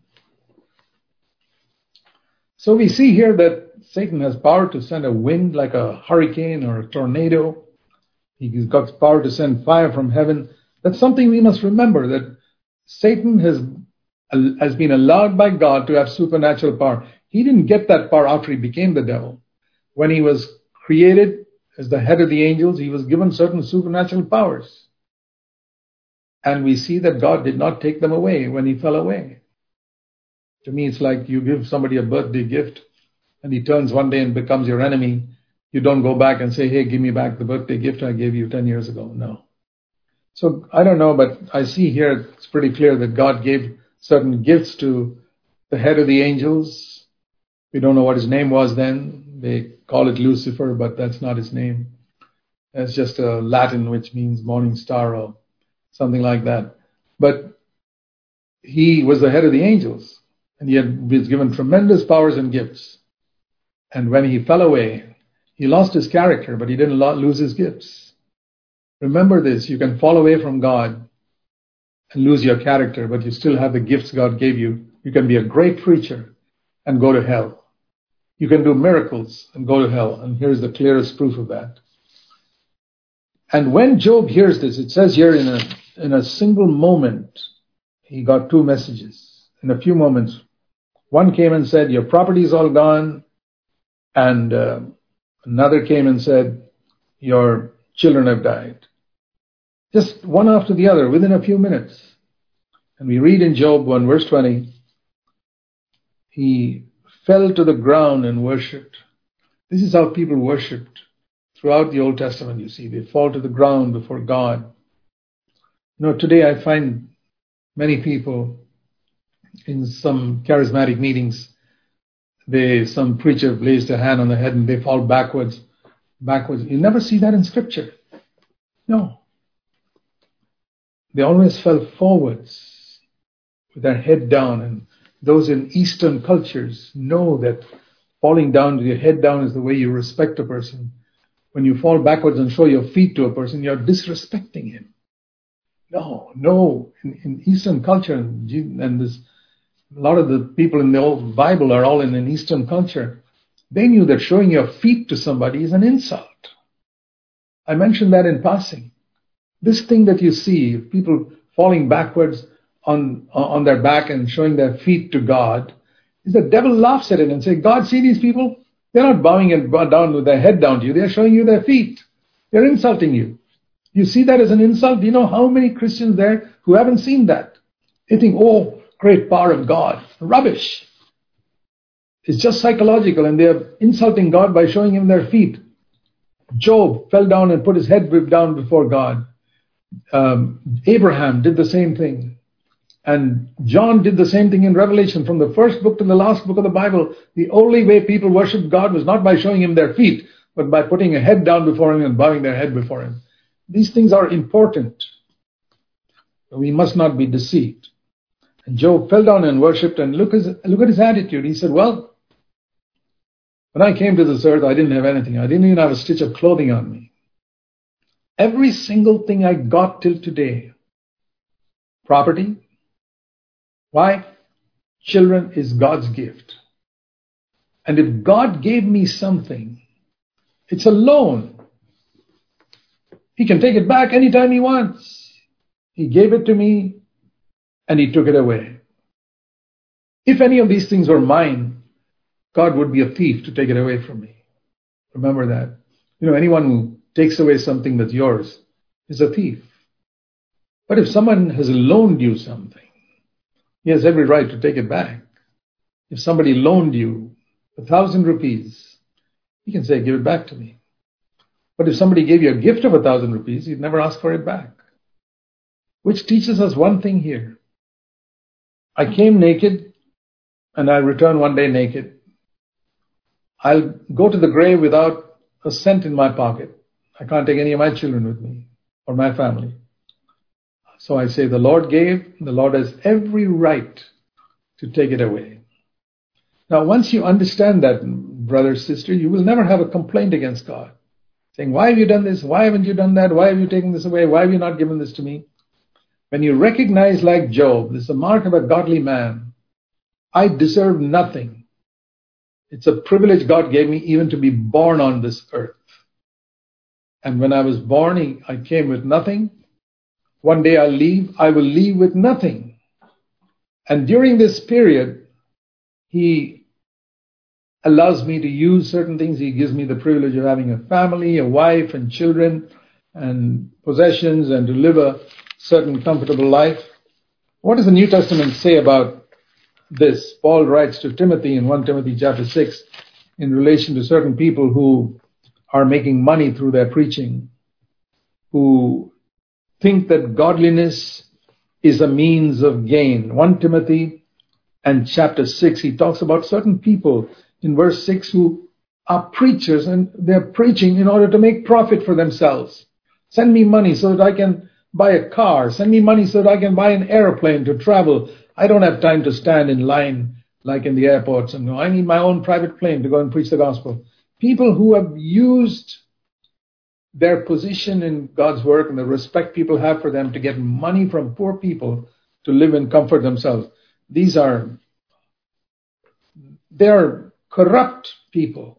So we see here that Satan has power to send a wind like a hurricane or a tornado. He's got power to send fire from heaven. That's something we must remember, that Satan has been allowed by God to have supernatural power. He didn't get that power after he became the devil. When he was created as the head of the angels, he was given certain supernatural powers. And we see that God did not take them away when he fell away. To me, it's like you give somebody a birthday gift and he turns one day and becomes your enemy. You don't go back and say, hey, give me back the birthday gift I gave you 10 years ago. No. So I don't know, but I see here it's pretty clear that God gave certain gifts to the head of the angels. We don't know what his name was then. They call it Lucifer, but that's not his name. That's just a Latin which means morning star or something like that. But he was the head of the angels, and he was given tremendous powers and gifts. And when he fell away, he lost his character, but he didn't lose his gifts. Remember this, you can fall away from God and lose your character, but you still have the gifts God gave you You can be a great preacher and go to hell. You can do miracles and go to hell. And here's the clearest proof of that. And when Job hears this, it says here in a single moment, he got two messages. In a few moments, one came and said, your property is all gone. And another came and said, your children have died. Just one after the other within a few minutes. And we read in Job 1 verse 20, he fell to the ground and worshipped. This is how people worshipped throughout the Old Testament, you see. They fall to the ground before God. You know, today I find many people in some charismatic meetings, some preacher lays their hand on the head and they fall backwards. You never see that in Scripture. No. They always fell forwards with their head down. And those in Eastern cultures know that falling down with your head down is the way you respect a person. When you fall backwards and show your feet to a person, you're disrespecting him. No. In Eastern culture, and this, a lot of the people in the old Bible are all in an Eastern culture. They knew that showing your feet to somebody is an insult. I mentioned that in passing. This thing that you see, people falling backwards on their back and showing their feet to God, is the devil laughs at it and says, God, see these people? They're not bowing down with their head down to you. They're showing you their feet. They're insulting you. You see that as an insult? Do you know how many Christians there who haven't seen that? They think, oh, great power of God. Rubbish. It's just psychological, and they're insulting God by showing him their feet. Job fell down and put his head down before God. Abraham did the same thing. And John did the same thing in Revelation. From the first book to the last book of the Bible, the only way people worshiped God was not by showing him their feet, but by putting a head down before him and bowing their head before him. These things are important. We must not be deceived. And Job fell down and worshipped, and look at his attitude. He said, well, when I came to this earth, I didn't have anything. I didn't even have a stitch of clothing on me. Every single thing I got till today, property, wife, children, is God's gift. And if God gave me something, it's a loan. He can take it back anytime he wants. He gave it to me and he took it away. If any of these things were mine, God would be a thief to take it away from me. Remember that. You know, anyone who takes away something that's yours is a thief. But if someone has loaned you something, he has every right to take it back. If somebody loaned you 1,000 rupees, he can say, give it back to me. But if somebody gave you a gift of 1,000 rupees, you'd never ask for it back. Which teaches us one thing here. I came naked and I'll return one day naked. I'll go to the grave without a cent in my pocket. I can't take any of my children with me or my family. So I say the Lord gave, the Lord has every right to take it away. Now, once you understand that, brother, sister, you will never have a complaint against God. Saying, why have you done this? Why haven't you done that? Why have you taken this away? Why have you not given this to me? When you recognize, like Job, this is a mark of a godly man. I deserve nothing. It's a privilege God gave me even to be born on this earth. And when I was born, I came with nothing. One day I will leave with nothing. And during this period, He allows me to use certain things. He gives me the privilege of having a family, a wife and children and possessions, and to live a certain comfortable life. What does the New Testament say about this? Paul writes to Timothy in 1 Timothy chapter 6 in relation to certain people who are making money through their preaching, who think that godliness is a means of gain. 1 Timothy and chapter 6, he talks about certain people in verse 6 who are preachers and they're preaching in order to make profit for themselves. Send me money so that I can buy a car. Send me money so that I can buy an airplane to travel. I don't have time to stand in line like in the airports and go, I need my own private plane to go and preach the gospel. People who have used their position in God's work and the respect people have for them to get money from poor people to live in comfort themselves. These are they are corrupt people.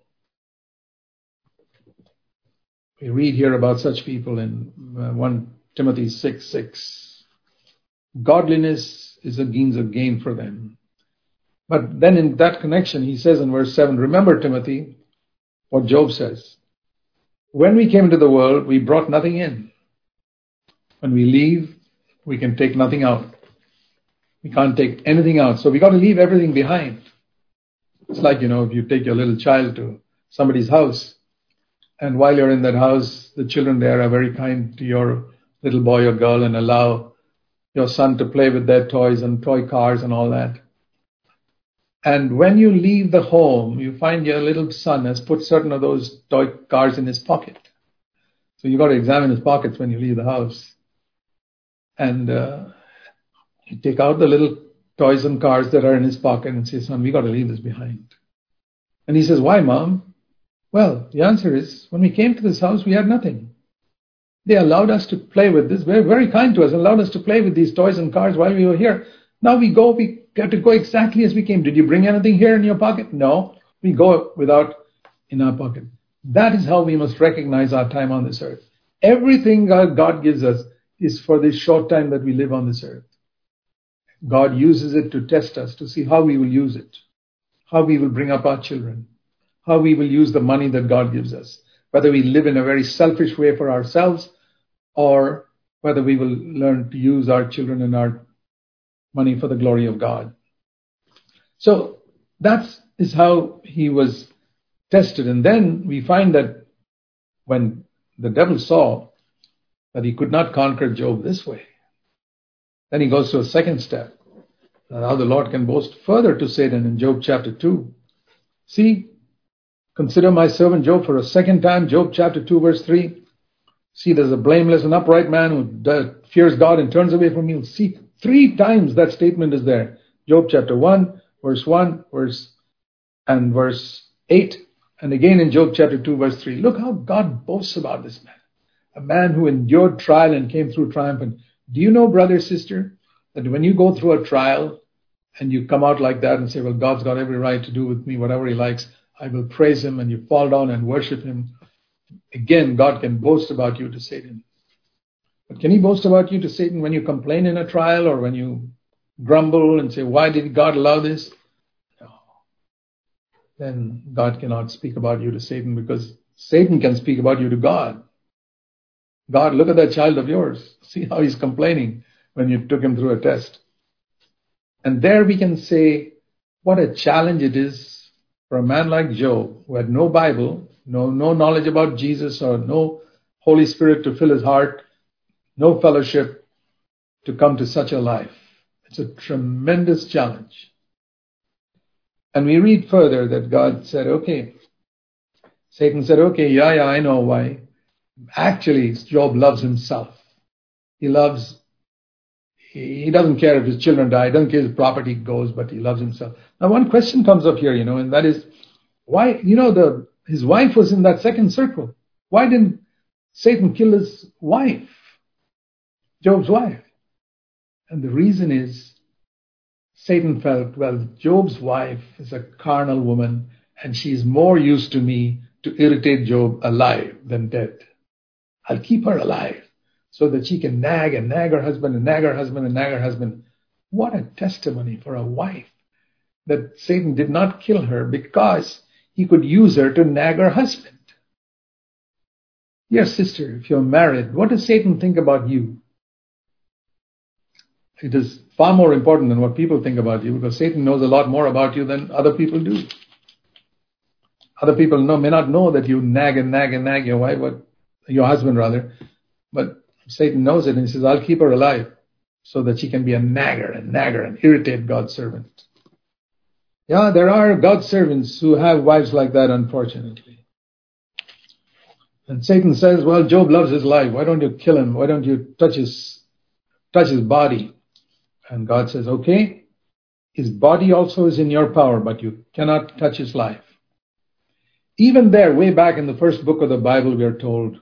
We read here about such people in 1 Timothy 6:6. Godliness is a means of gain for them. But then in that connection, he says in verse 7, remember, Timothy, what Job says. When we came into the world, we brought nothing in. When we leave, we can take nothing out. We can't take anything out. So we got to leave everything behind. It's like, if you take your little child to somebody's house, and while you're in that house, the children there are very kind to your little boy or girl and allow your son to play with their toys and toy cars and all that. And when you leave the home, you find your little son has put certain of those toy cars in his pocket. So you got to examine his pockets when you leave the house. And you take out the little toys and cars that are in his pocket and say, son, we got to leave this behind. And he says, why, Mom? Well, the answer is, when we came to this house, we had nothing. They allowed us to play with this. They were very kind to us, allowed us to play with these toys and cars while we were here. Now we have to go exactly as we came. Did you bring anything here in your pocket? No, we go without in our pocket. That is how we must recognize our time on this earth. Everything God gives us is for this short time that we live on this earth. God uses it to test us, to see how we will use it, how we will bring up our children, how we will use the money that God gives us, whether we live in a very selfish way for ourselves or whether we will learn to use our children and our money for the glory of God. So that is how he was tested. And then we find that when the devil saw that he could not conquer Job this way, then he goes to a second step. Now the Lord can boast further to Satan in Job chapter 2. See, consider my servant Job for a second time. Job chapter 2 verse 3. See, there's a blameless and upright man who fears God and turns away from evil. See, 3 times that statement is there. Job chapter 1, verse 1, verse 8. And again in Job chapter 2, verse 3. Look how God boasts about this man. A man who endured trial and came through triumphant. Do you know, brother, sister, that when you go through a trial and you come out like that and say, well, God's got every right to do with me whatever he likes, I will praise him, and you fall down and worship him, again, God can boast about you to Satan. But can he boast about you to Satan when you complain in a trial or when you grumble and say, why did God allow this? No. Then God cannot speak about you to Satan, because Satan can speak about you to God. God, look at that child of yours. See how he's complaining when you took him through a test. And there we can say what a challenge it is for a man like Job, who had no Bible, no knowledge about Jesus, or no Holy Spirit to fill his heart, no fellowship, to come to such a life. It's a tremendous challenge. And we read further that God said, okay. Satan said, okay, yeah, I know why. Actually, Job loves himself. He doesn't care if his children die, doesn't care if his property goes, but he loves himself. Now, one question comes up here, and that is, why, his wife was in that second circle. Why didn't Satan kill his wife, Job's wife? And the reason is, Satan felt, well, Job's wife is a carnal woman, and she's more used to me to irritate Job alive than dead. I'll keep her alive so that she can nag her husband and nag her husband and nag her husband. What a testimony for a wife that Satan did not kill her because he could use her to nag her husband. Dear sister, if you're married, what does Satan think about you? It is far more important than what people think about you, because Satan knows a lot more about you than other people do. Other people may not know that you nag your wife, your husband rather, but Satan knows it, and he says, I'll keep her alive so that she can be a nagger and irritate God's servant. Yeah, there are God's servants who have wives like that, unfortunately. And Satan says, well, Job loves his life. Why don't you kill him? Why don't you touch his body? And God says, okay, his body also is in your power, but you cannot touch his life. Even there, way back in the first book of the Bible, we are told,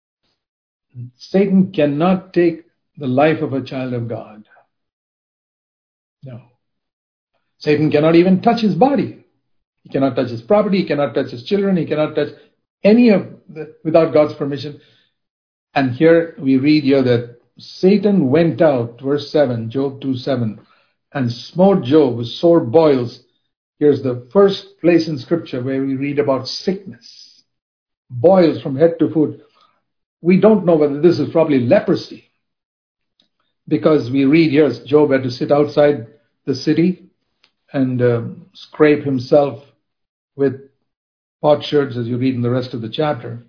Satan cannot take the life of a child of God. No. Satan cannot even touch his body. He cannot touch his property. He cannot touch his children. He cannot touch without God's permission. And here we read here that Satan went out, verse 7, Job 2:7, and smote Job with sore boils. Here's the first place in Scripture where we read about sickness. Boils from head to foot. We don't know whether this is probably leprosy, because we read here Job had to sit outside the city and scrape himself with potsherds, as you read in the rest of the chapter.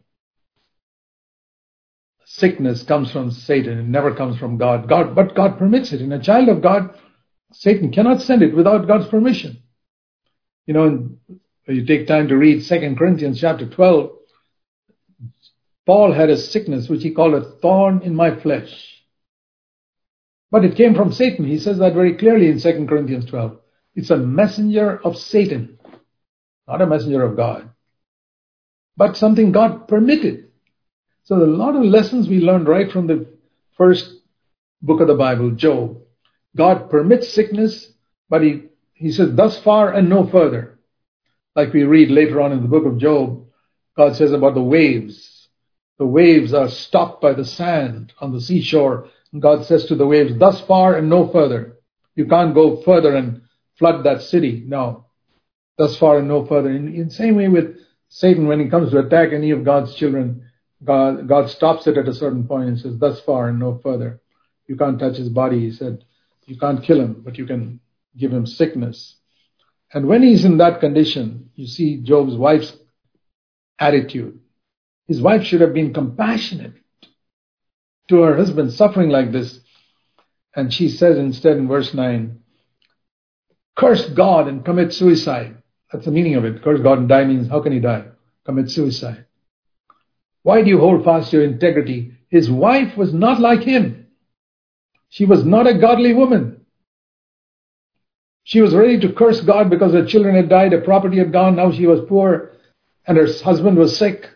Sickness comes from Satan. It never comes from God. But God permits it. In a child of God, Satan cannot send it without God's permission. You know, you take time to read 2 Corinthians chapter 12, Paul had a sickness which he called a thorn in my flesh. But it came from Satan. He says that very clearly in 2 Corinthians 12. It's a messenger of Satan, not a messenger of God, but something God permitted. So a lot of lessons we learned right from the first book of the Bible, Job. God permits sickness, but he says, thus far and no further. Like we read later on in the book of Job, God says about the waves. The waves are stopped by the sand on the seashore. And God says to the waves, thus far and no further. You can't go further and flood that city. No. Thus far and no further. In the same way with Satan, when he comes to attack any of God's children, God stops it at a certain point and says, thus far and no further. You can't touch his body. He said, you can't kill him, but you can give him sickness. And when he's in that condition, you see Job's wife's attitude. His wife should have been compassionate to her husband suffering like this. And she says instead in verse 9, curse God and commit suicide. That's the meaning of it. Curse God and die means, how can he die? Commit suicide. Why do you hold fast your integrity? His wife was not like him. She was not a godly woman. She was ready to curse God because her children had died, her property had gone, now she was poor, and her husband was sick.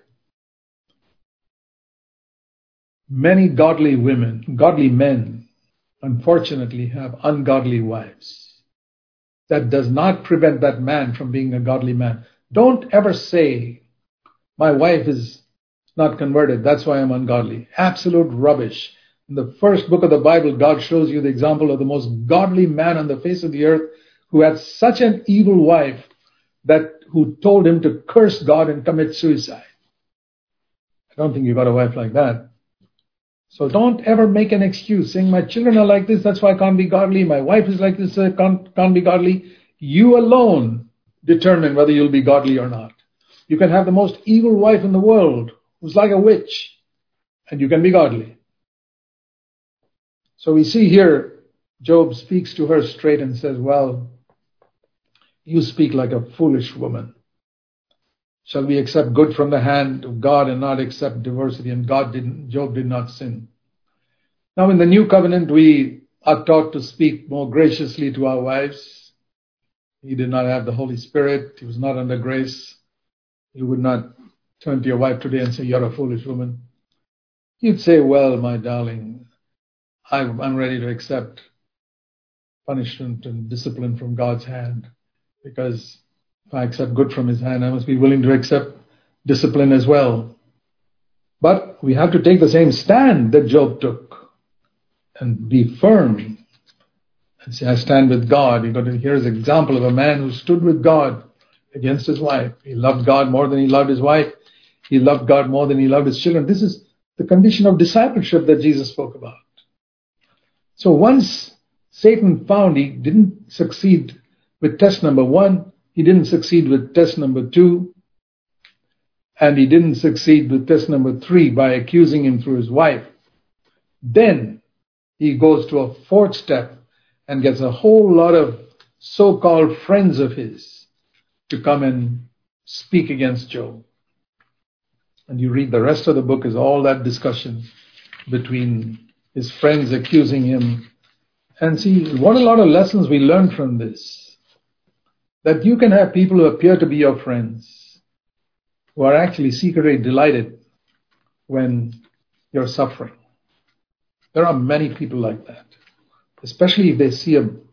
Many godly women, godly men, unfortunately have ungodly wives. That does not prevent that man from being a godly man. Don't ever say, my wife is not converted, that's why I'm ungodly. Absolute rubbish. In the first book of the Bible, God shows you the example of the most godly man on the face of the earth who had such an evil wife who told him to curse God and commit suicide. I don't think you got a wife like that. So don't ever make an excuse saying, my children are like this, that's why I can't be godly. My wife is like this, I can't be godly. You alone determine whether you'll be godly or not. You can have the most evil wife in the world who's like a witch, and you can be godly. So we see here, Job speaks to her straight and says, well, you speak like a foolish woman. Shall we accept good from the hand of God and not accept diversity? And Job did not sin. Now in the new covenant, we are taught to speak more graciously to our wives. He did not have the Holy Spirit. He was not under grace. You would not turn to your wife today and say, you're a foolish woman. You'd say, well, my darling, I'm ready to accept punishment and discipline from God's hand, because if I accept good from his hand, I must be willing to accept discipline as well. But we have to take the same stand that Job took and be firm and say, I stand with God. You've got to hear his example of a man who stood with God against his wife. He loved God more than he loved his wife. He loved God more than he loved his children. This is the condition of discipleship that Jesus spoke about. So once Satan found he didn't succeed with test number 1, he didn't succeed with test number 2, and he didn't succeed with test number 3 by accusing him through his wife, then he goes to a 4th step and gets a whole lot of so-called friends of his to come and speak against Job. And you read the rest of the book is all that discussion between his friends accusing him. And see, what a lot of lessons we learn from this. That you can have people who appear to be your friends, who are actually secretly delighted when you're suffering. There are many people like that. Especially if they see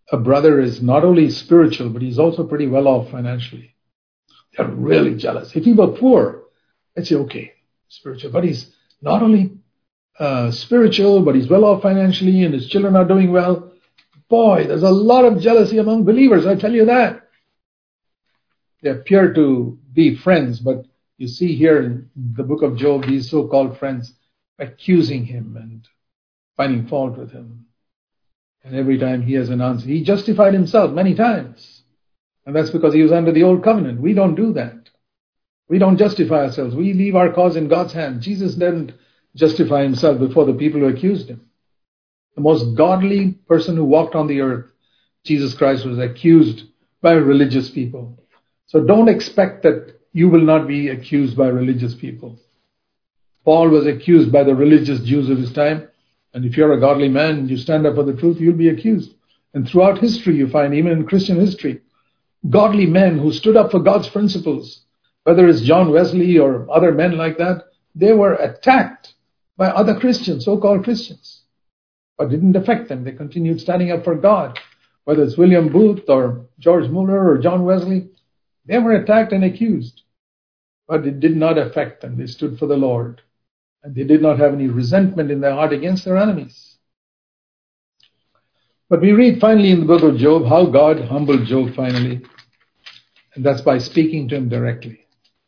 a brother is not only spiritual, but he's also pretty well off financially. They're really jealous. If he were poor, they'd say, okay, spiritual. But he's not only spiritual, but he's well off financially and his children are doing well. Boy, there's a lot of jealousy among believers, I tell you that. They appear to be friends, but you see here in the book of Job, these so-called friends accusing him and finding fault with him. And every time he has an answer, he justified himself many times. And that's because he was under the old covenant. We don't do that. We don't justify ourselves. We leave our cause in God's hand. Jesus didn't justify himself before the people who accused him. The most godly person who walked on the earth, Jesus Christ, was accused by religious people. So don't expect that you will not be accused by religious people. Paul was accused by the religious Jews of his time. And if you're a godly man and you stand up for the truth, you'll be accused. And throughout history, you find, even in Christian history, godly men who stood up for God's principles, whether it's John Wesley or other men like that, they were attacked by other Christians, so-called Christians. But it didn't affect them. They continued standing up for God. Whether it's William Booth or George Mueller or John Wesley, they were attacked and accused. But it did not affect them. They stood for the Lord. And they did not have any resentment in their heart against their enemies. But we read finally in the book of Job how God humbled Job finally. And that's by speaking to him directly.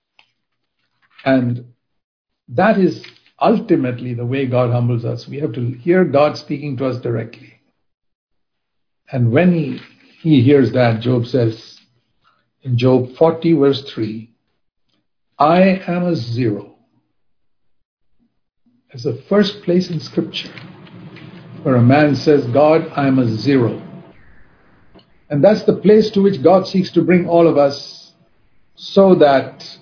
And that is ultimately the way God humbles us. We have to hear God speaking to us directly. And when he hears that, Job says in Job 40 verse 3, I am a zero. It's the first place in Scripture where a man says, God, I am a zero. And that's the place to which God seeks to bring all of us so that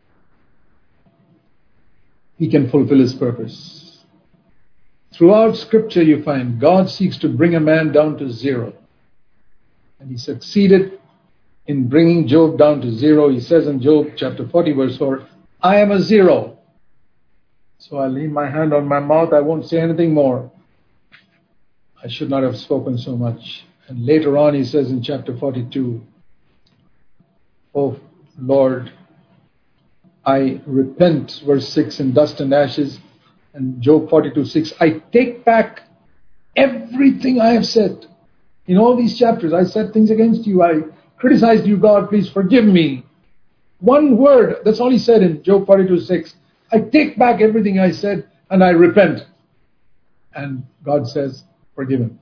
he can fulfill his purpose. Throughout Scripture you find God seeks to bring a man down to zero. And he succeeded in bringing Job down to zero. He says in Job chapter 40 verse 4, I am a zero. So I lean my hand on my mouth. I won't say anything more. I should not have spoken so much. And later on he says in chapter 42, oh Lord, I repent, verse 6, in dust and ashes. And Job 42:6, I take back everything I have said. In all these chapters, I said things against you. I criticized you, God, please forgive me. One word, that's all he said in Job 42:6. I take back everything I said and I repent. And God says, forgive him.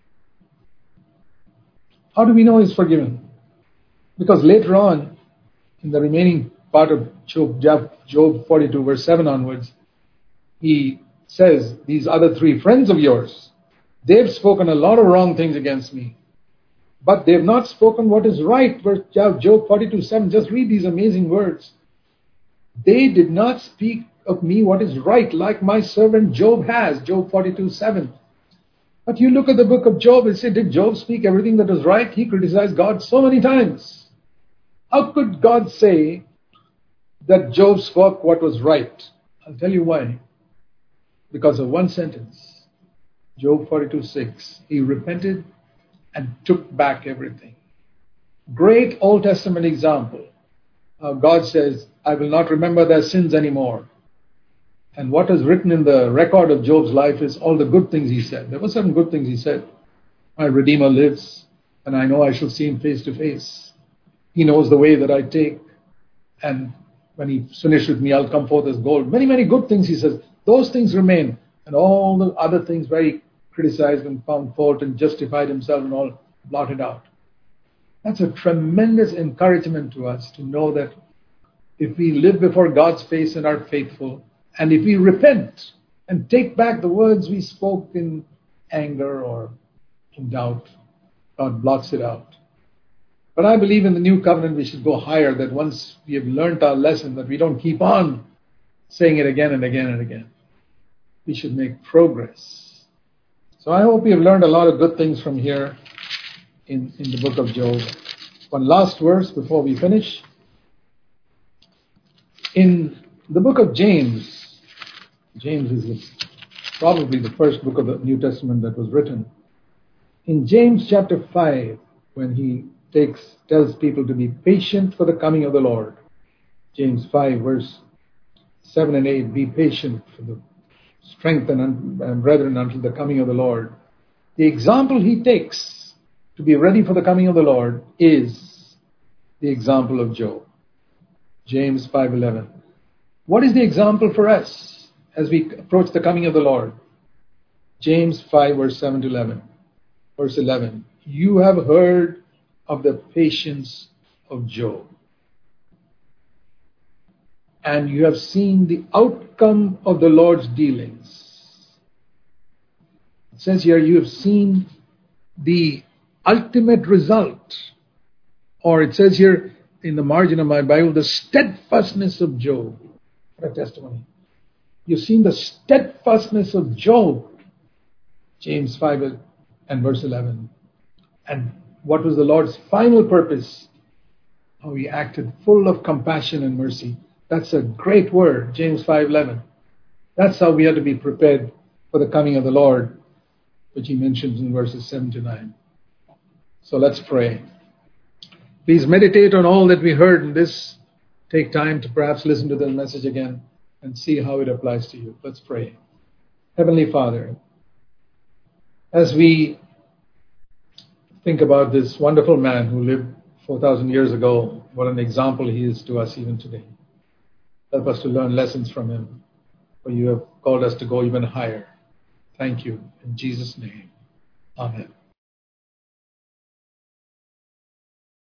How do we know he's forgiven? Because later on, in the remaining part of Job 42 verse 7 onwards, he says, these other three friends of yours, they've spoken a lot of wrong things against me. But they've not spoken what is right. Job 42:7, just read these amazing words. They did not speak of me what is right, like my servant Job has, Job 42:7. But you look at the book of Job and say, did Job speak everything that was right? He criticized God so many times. How could God say that Job spoke what was right? I'll tell you why. Because of one sentence. Job 42:6. He repented and took back everything. Great Old Testament example. God says, I will not remember their sins anymore. And what is written in the record of Job's life is all the good things he said. There were some good things he said. My Redeemer lives, and I know I shall see him face to face. He knows the way that I take, and when he's finished with me, I'll come forth as gold. Many, many good things he says. Those things remain, and all the other things where he criticized and found fault and justified himself and all blotted out. That's a tremendous encouragement to us to know that if we live before God's face and are faithful, and if we repent and take back the words we spoke in anger or in doubt, God blots it out. But I believe in the new covenant we should go higher, that once we have learned our lesson, that we don't keep on saying it again and again and again. We should make progress. So I hope you have learned a lot of good things from here in the book of Job. One last verse before we finish. In the book of James, James is probably the first book of the New Testament that was written. In James chapter 5, when he tells people to be patient for the coming of the Lord, James 5 verse 7 and 8, be patient for the strength and brethren until the coming of the Lord. The example he takes to be ready for the coming of the Lord is the example of Job. James 5:11. What is the example for us as we approach the coming of the Lord? James 5 verse 7 to 11. Verse 11. You have heard of the patience of Job, and you have seen the outcome of the Lord's dealings. It says here, you have seen the ultimate result, or it says here in the margin of my Bible, the steadfastness of Job. What a testimony. You've seen the steadfastness of Job. James 5 and verse 11. And what was the Lord's final purpose? How he acted full of compassion and mercy. That's a great word, James 5:11. That's how we are to be prepared for the coming of the Lord, which he mentions in verses 7 to 9. So let's pray. Please meditate on all that we heard in this. Take time to perhaps listen to the message again and see how it applies to you. Let's pray. Heavenly Father, as we think about this wonderful man who lived 4,000 years ago, what an example he is to us even today. Help us to learn lessons from him, for you have called us to go even higher. Thank you. In Jesus' name, amen.